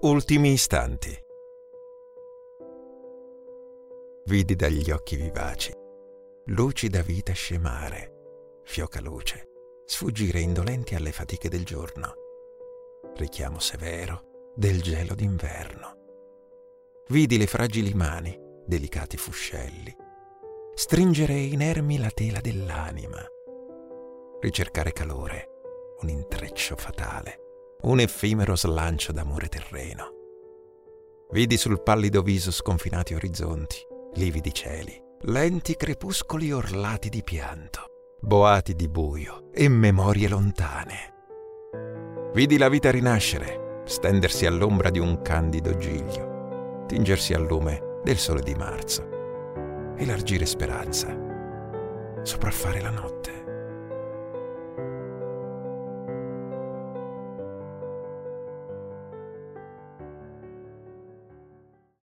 Ultimi istanti. Vidi dagli occhi vivaci, lucida vita scemare, fioca luce, sfuggire indolenti alle fatiche del giorno, richiamo severo del gelo d'inverno. Vidi le fragili mani, delicati fuscelli, stringere inermi la tela dell'anima, ricercare calore, un intreccio fatale, un effimero slancio d'amore terreno. Vidi sul pallido viso sconfinati orizzonti, lividi cieli, lenti crepuscoli orlati di pianto, boati di buio e memorie lontane. Vidi la vita rinascere, stendersi all'ombra di un candido giglio, tingersi al lume del sole di marzo, elargire speranza, sopraffare la notte.